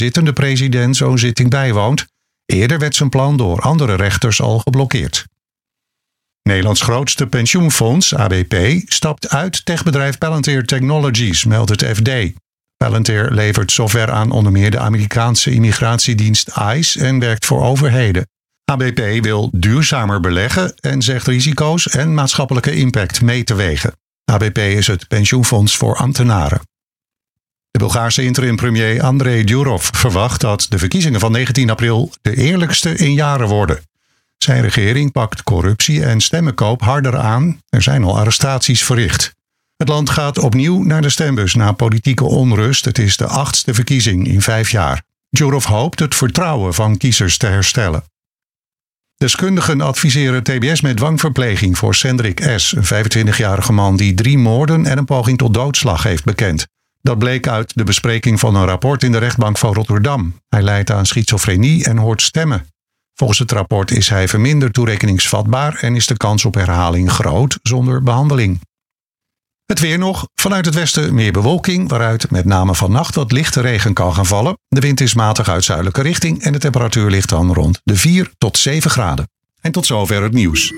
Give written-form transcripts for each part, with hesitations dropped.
zittende president zo'n zitting bijwoont. Eerder werd zijn plan door andere rechters al geblokkeerd. Nederlands grootste pensioenfonds, ABP, stapt uit techbedrijf Palantir Technologies, meldt het FD. Palantir levert software aan onder meer de Amerikaanse immigratiedienst ICE en werkt voor overheden. ABP wil duurzamer beleggen en zegt risico's en maatschappelijke impact mee te wegen. ABP is het pensioenfonds voor ambtenaren. De Bulgaarse interim-premier Andrei Durov verwacht dat de verkiezingen van 19 april de eerlijkste in jaren worden. Zijn regering pakt corruptie en stemmenkoop harder aan. Er zijn al arrestaties verricht. Het land gaat opnieuw naar de stembus na politieke onrust. Het is de 8e verkiezing in 5 jaar. Durov hoopt het vertrouwen van kiezers te herstellen. Deskundigen adviseren TBS met dwangverpleging voor Cendrik S., een 25-jarige man die 3 moorden en een poging tot doodslag heeft bekend. Dat bleek uit de bespreking van een rapport in de rechtbank van Rotterdam. Hij lijdt aan schizofrenie en hoort stemmen. Volgens het rapport is hij verminderd toerekeningsvatbaar en is de kans op herhaling groot zonder behandeling. Het weer nog. Vanuit het westen meer bewolking, waaruit met name vannacht wat lichte regen kan gaan vallen. De wind is matig uit zuidelijke richting en de temperatuur ligt dan rond de 4 tot 7 graden. En tot zover het nieuws.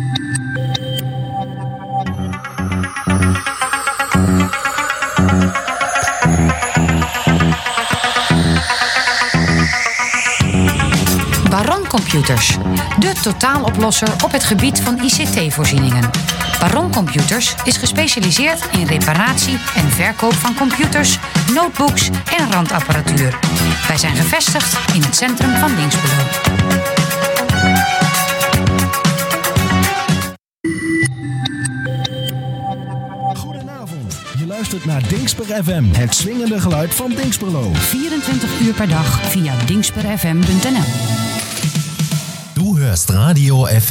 Baron Computers, de totaaloplosser op het gebied van ICT-voorzieningen. Baron Computers is gespecialiseerd in reparatie en verkoop van computers, notebooks en randapparatuur. Wij zijn gevestigd in het centrum van Dinxperlo. Goedenavond, je luistert naar Dinxper FM, het swingende geluid van Dinxperlo. 24 uur per dag via dinxperfm.nl. Du hörst Radio FM.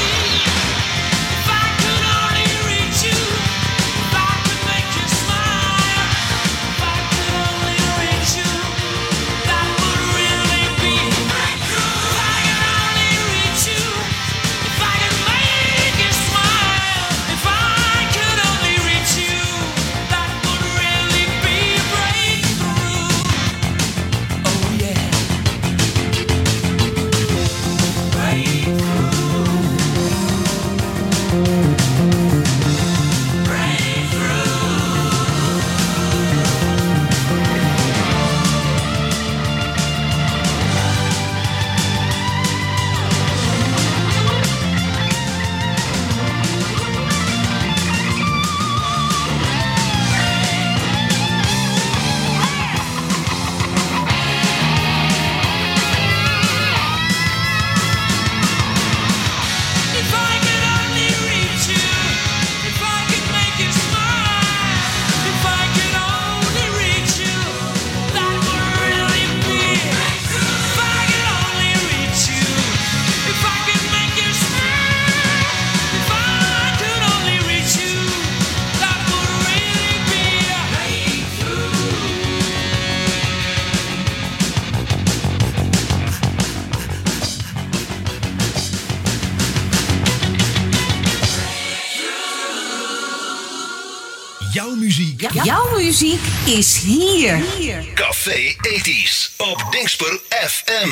Smile. Jouw muziek is hier. Café 80's op Dingsper FM.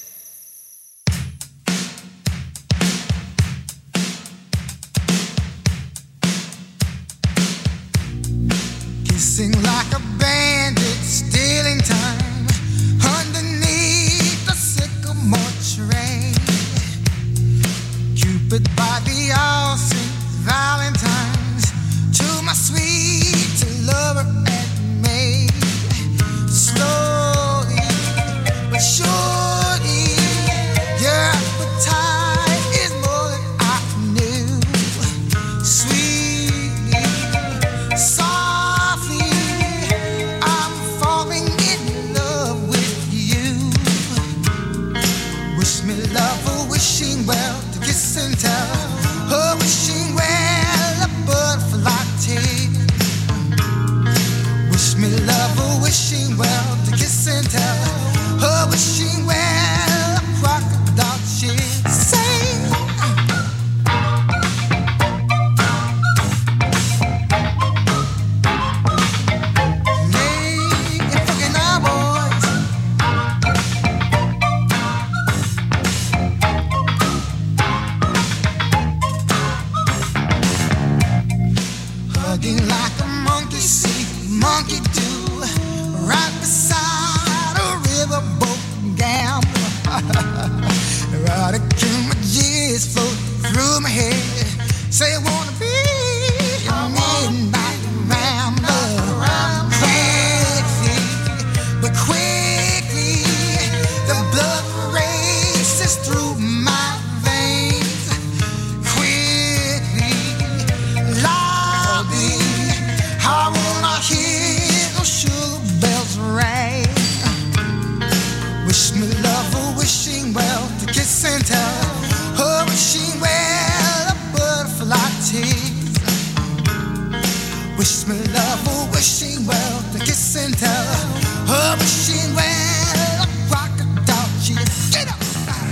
Kissing like a bandit, stealing time underneath the sycamore tree. Cupid by the all St. Valentine's, to my sweet lover and me. Slowly but surely, your appetite is more than I knew. Sweetly, softly, I'm falling in love with you. Wish me love or wishing well to kiss and tell. Oh, wishing well a butterfly tea. Wish me love or wishing well to kiss and tell. Oh, wishing well a crocodile she'd say. Make it fucking our boys. Hugging like a monkey see, monkey do, right beside a riverboat gambler. Erotic images float through my head. Say I wanna be a midnight rambler. Quickly, but quickly, the blood races through my veins. Quickly, loudly, I wanna hear those sugar bells ring. Wish me love or wishing well to kiss and tell. Oh, wishing well a butterfly tease. Wish me love or wishing well to kiss and tell. Oh, wishing well a crocodile cheese. Get up!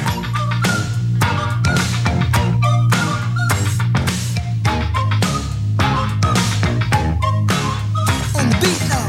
On the beat now,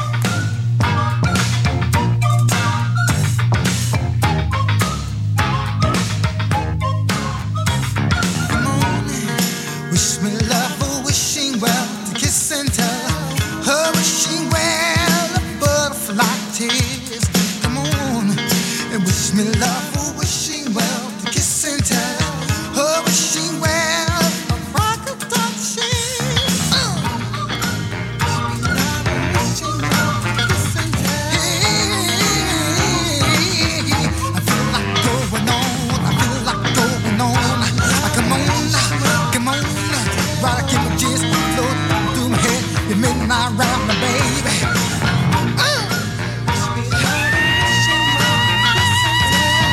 Come on, wish me love or wishing well to kiss and tell. Oh, wishing well a butterfly tears. Come on, and wish me love or wishing well to kiss and tell. Oh, wishing well a crocodile cheese. Wishing well to kiss and tell. I feel like going on. I feel like going on. Come on, come on. Right, I keep my jizz floating through my head. You midnight round, baby.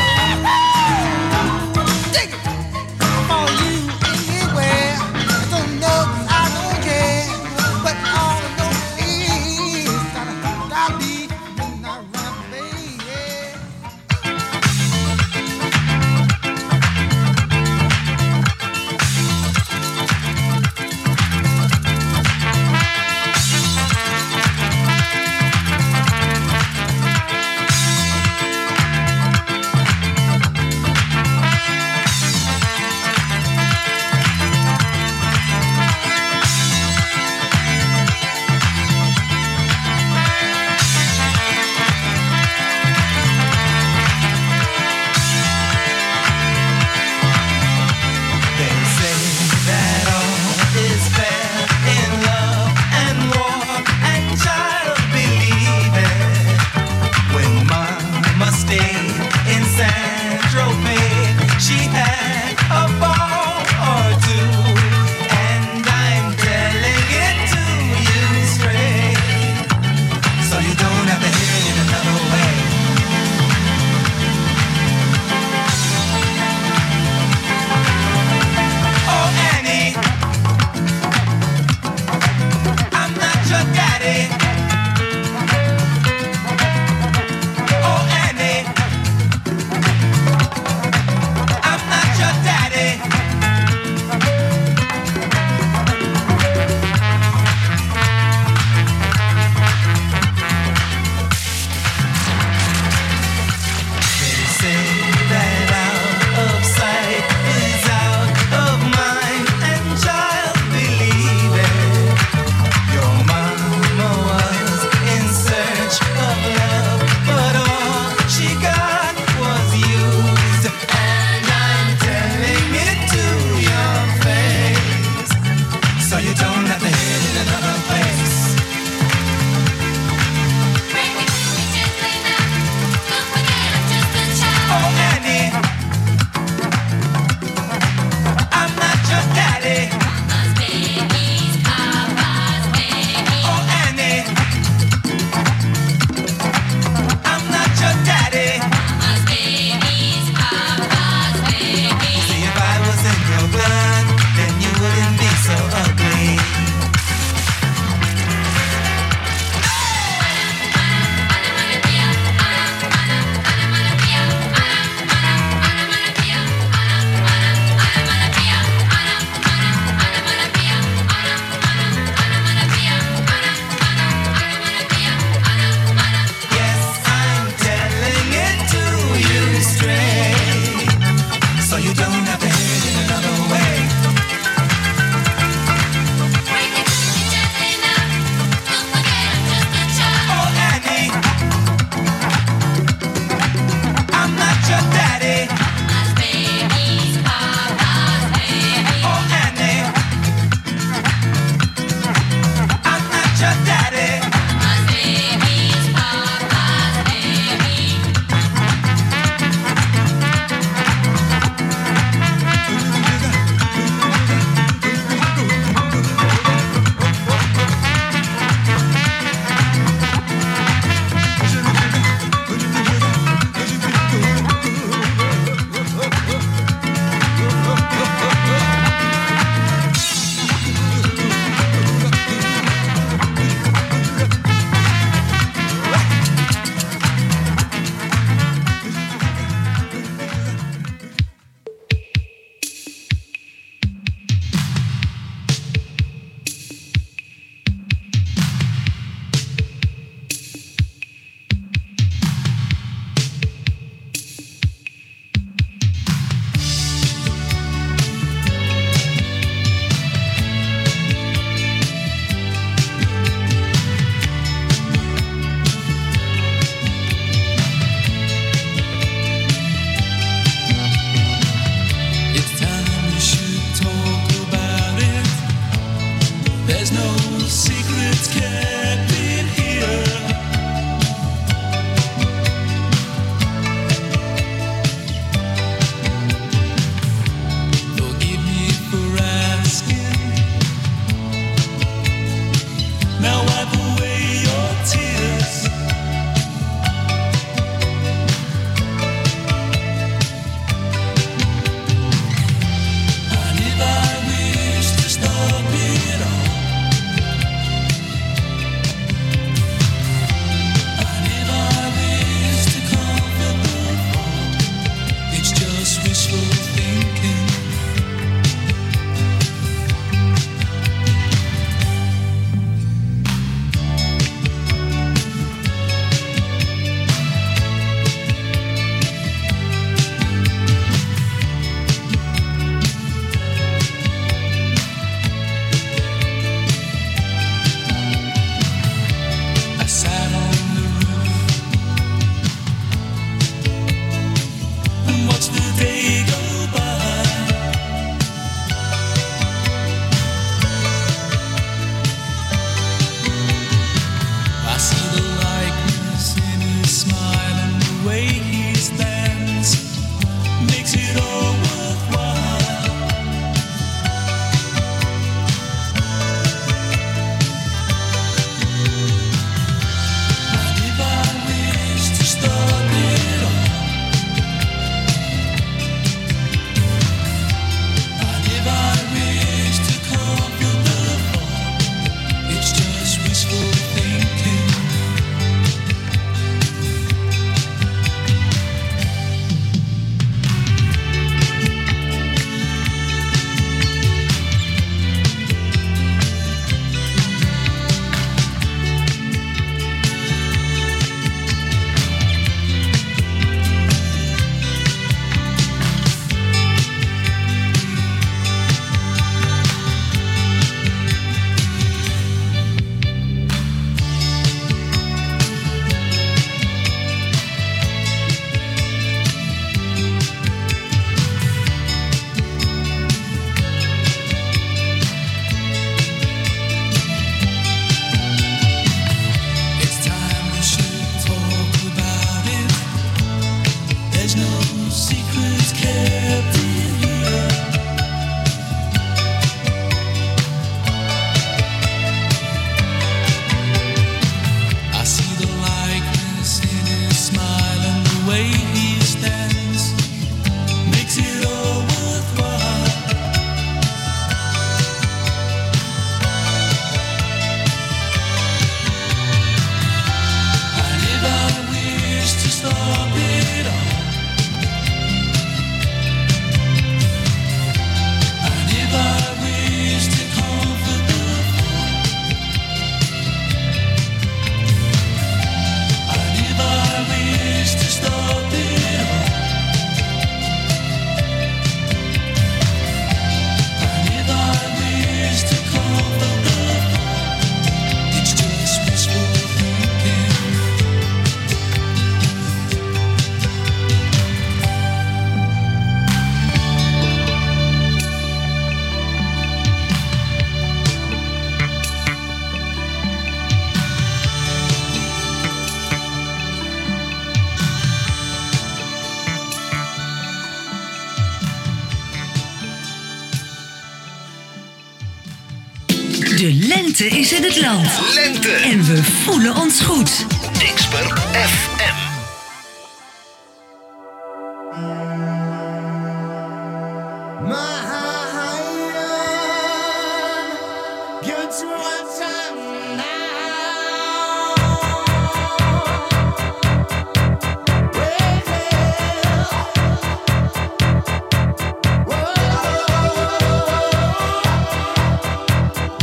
De lente is in het land. Lente. En we voelen ons goed. Dinsper FM.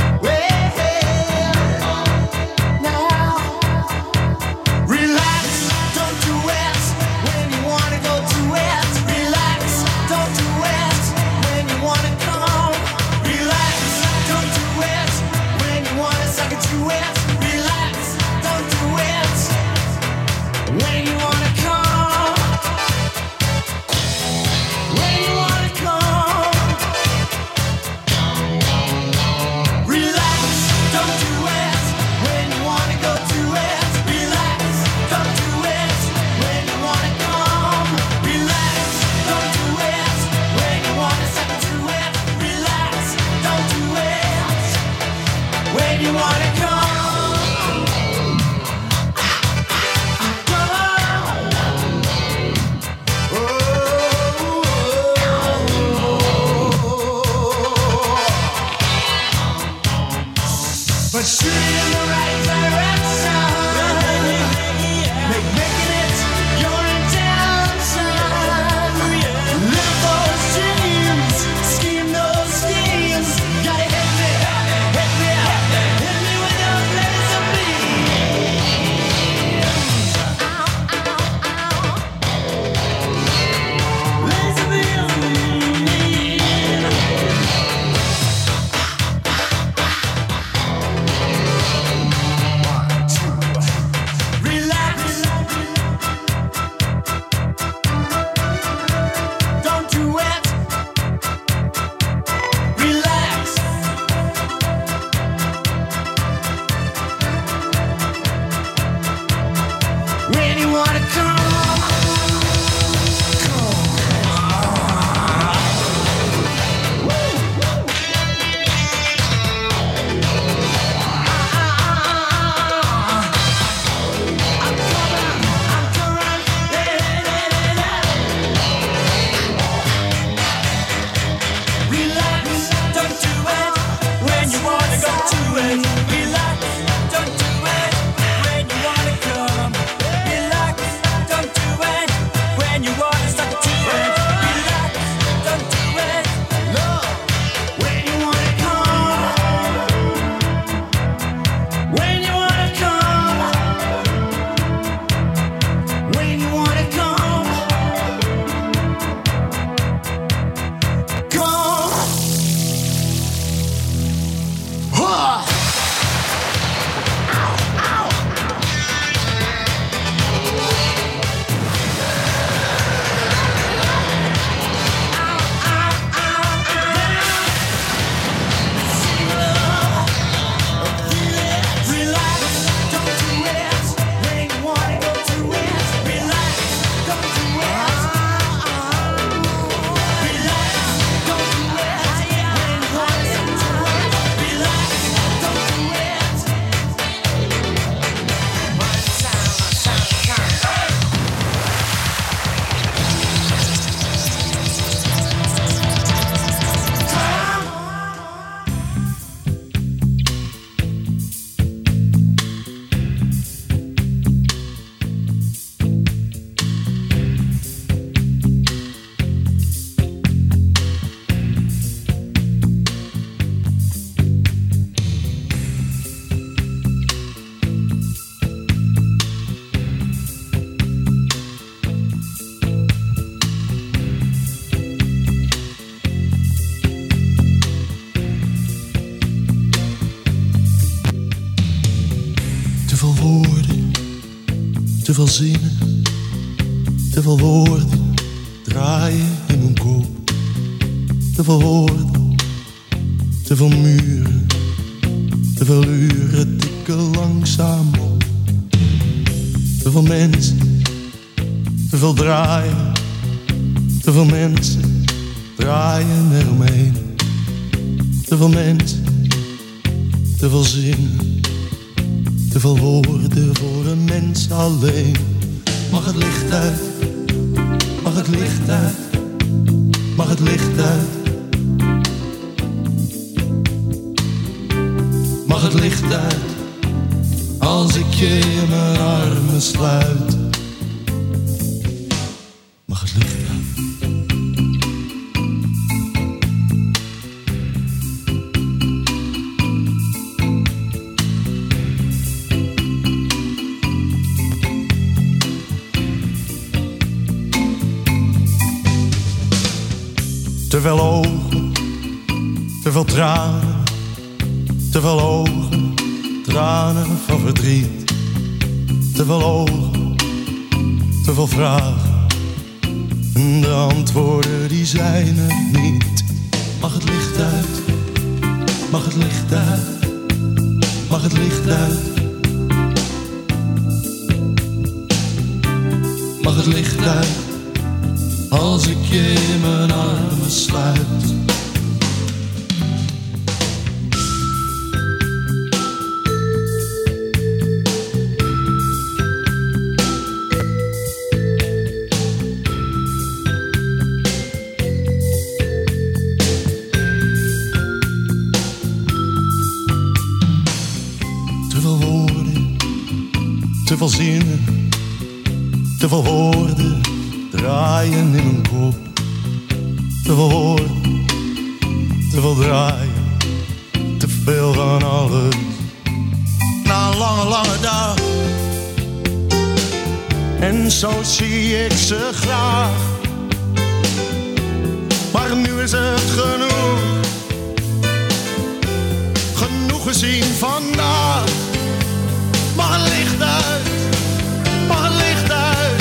Relax. woorden, te veel zinnen, te veel woorden draaien in mijn kop. Te veel woorden, te veel muren, te veel uren tikken langzaam op. Te veel mensen, te veel draaien, te veel mensen draaien eromheen. Te veel mensen, te veel zinnen, te veel woorden voor een mens alleen. Mag het licht uit, mag het licht uit, mag het licht uit. Mag het licht uit, als ik je in mijn armen sluit. Mag het licht uit. Te veel ogen, te veel tranen, te veel ogen, tranen van verdriet. Te veel ogen, te veel vragen, en de antwoorden die zijn er niet. Mag het licht uit, mag het licht uit, mag het licht uit. Mag het licht uit, als ik je in mijn armen sluit. Te veel woorden, te veel zinnen, te veel woorden draaien in mijn kop. Te veel woorden, te veel draaien, te veel van alles. Na een lange, lange dag, en zo zie ik ze graag. Maar nu is het genoeg, genoeg gezien vandaag. Mag het licht uit, mag het licht uit.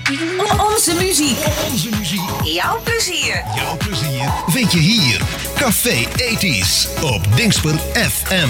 Onze muziek. Onze muziek. Jouw plezier. Jouw plezier vind je hier. Café 80's op Dingsper FM.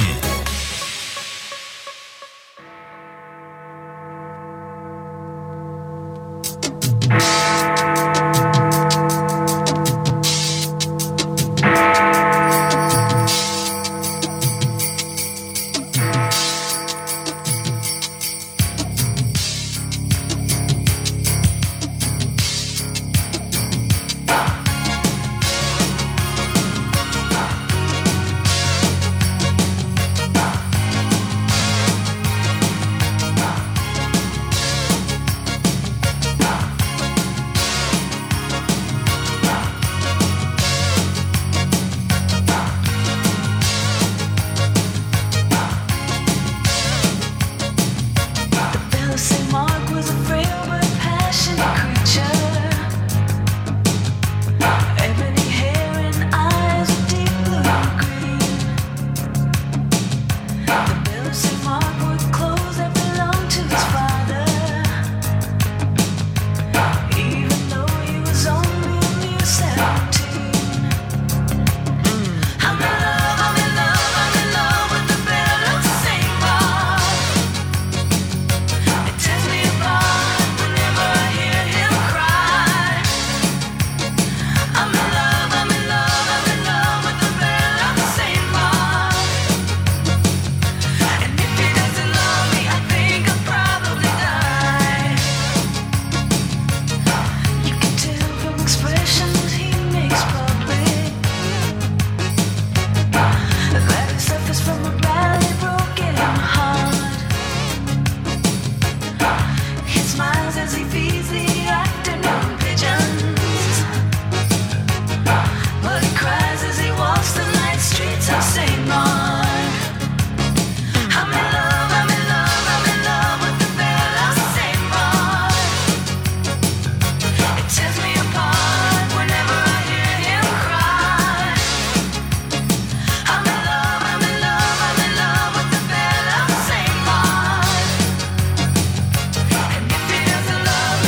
Love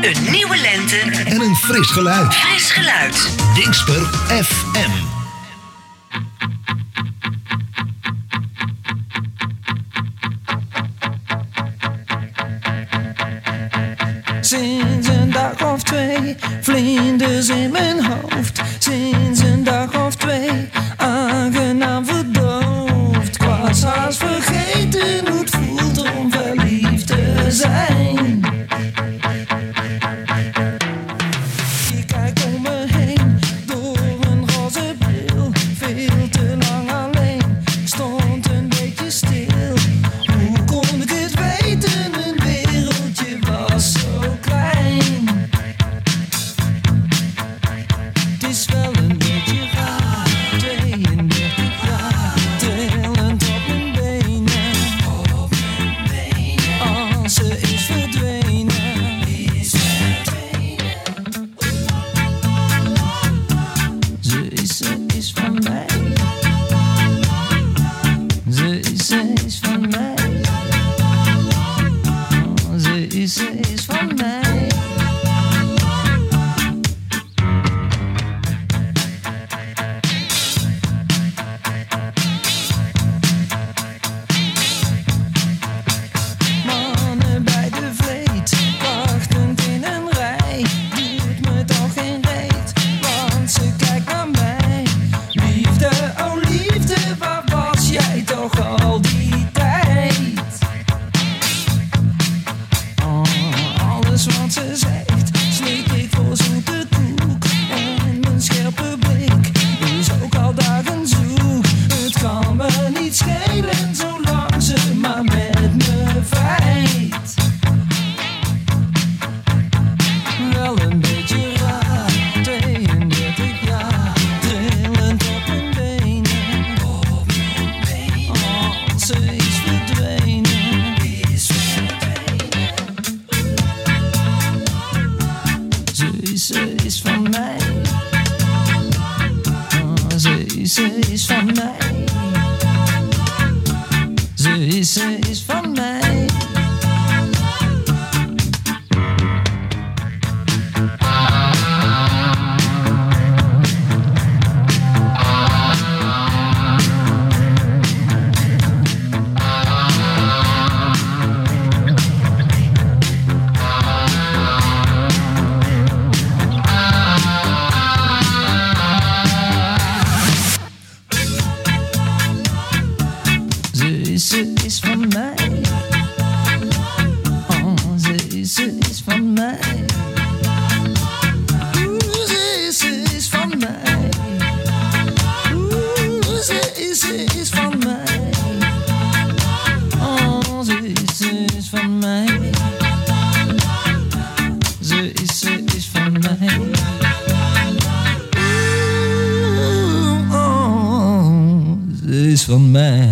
Een nieuwe lente. En een fris geluid. Fris geluid. Dingsper FM. Sinds een dag of 2, vlinders in mijn hoofd. Sinds een dag of 2, aangenaam verdoofd. Ik was haast vergeten hoe het voelt om verliefd te zijn. Ik kijk om me heen, door een roze bril. Veel te lang alleen, ik stond een beetje stil. Hoe kon ik het weten, mijn wereldje was zo klein. Het is wel een beetje raar, 32 jaar, trillend op mijn benen. Als ze is verdwenen. Ze is van mij. Ze is van mij. Ze is van mij. Mannen bij de vleet, wachtend in een rij. Doet me toch geen reet, want ze kijkt naar mij. Liefde, oh liefde, waar was jij toch al die tijd? Alles wat ze zegt, slik ik voor zoete koek. En mijn scherpe blik is ook al dagen zoek. Het kan me niet schelen, zolang ze maar met me vrijt. Wel een beetje raar, 32 jaar, trillend op mijn benen. Ze is verdwenen. Ze is van mij. Ze is van mij. Ze is van mij. Ze is van mij. Ze is van mij. Ze is van mij. Ze is van mij. Ze is van mij. Ze is van mij. Ze is van mij.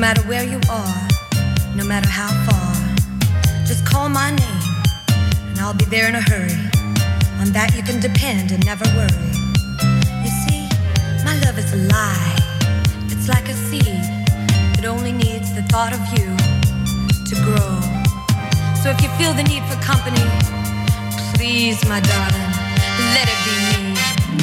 matter where you are, no matter how far, just call my name and I'll be there in a hurry. On that you can depend and never worry. You see, my love is alive. It's like a seed that only needs the thought of you to grow. So if you feel the need for company, please, my darling, let it be me.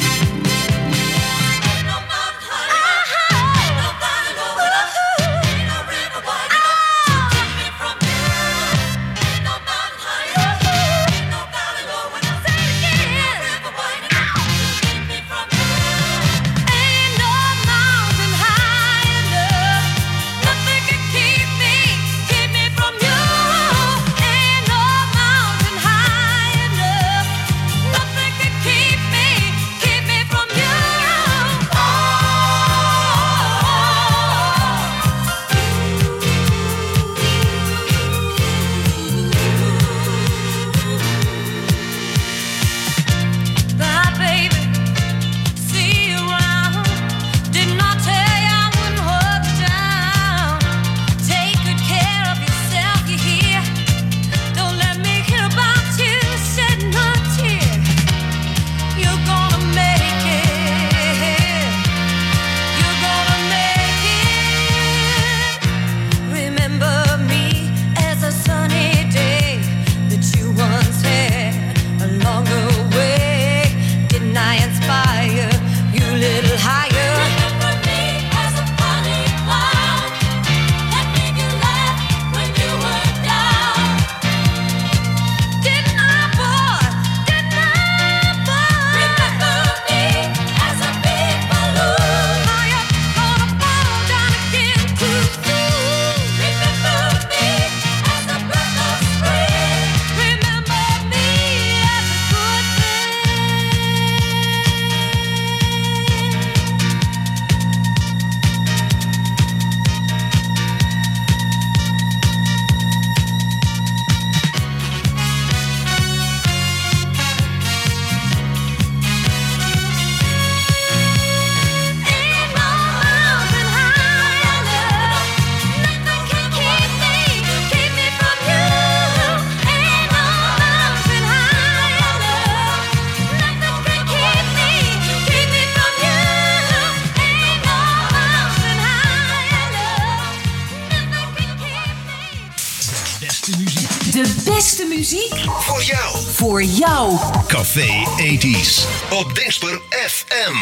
Voor jou. Café 80's op Dingsper FM.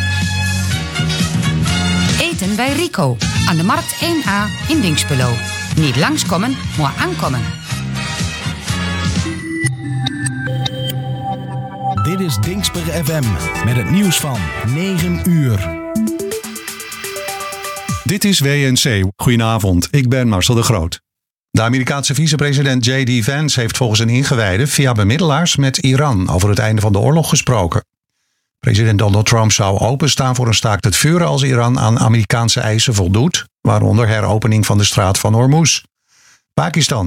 Bij Rico aan de Markt 1A in Dinxperlo. Niet langskomen, maar aankomen. Dit is Dingsper FM met het nieuws van 9 uur. Dit is WNC. Goedenavond, ik ben Marcel de Groot. De Amerikaanse vicepresident J.D. Vance heeft volgens een ingewijde via bemiddelaars met Iran over het einde van de oorlog gesproken. President Donald Trump zou openstaan voor een staakt het vuren als Iran aan Amerikaanse eisen voldoet, waaronder heropening van de straat van Hormuz. Pakistan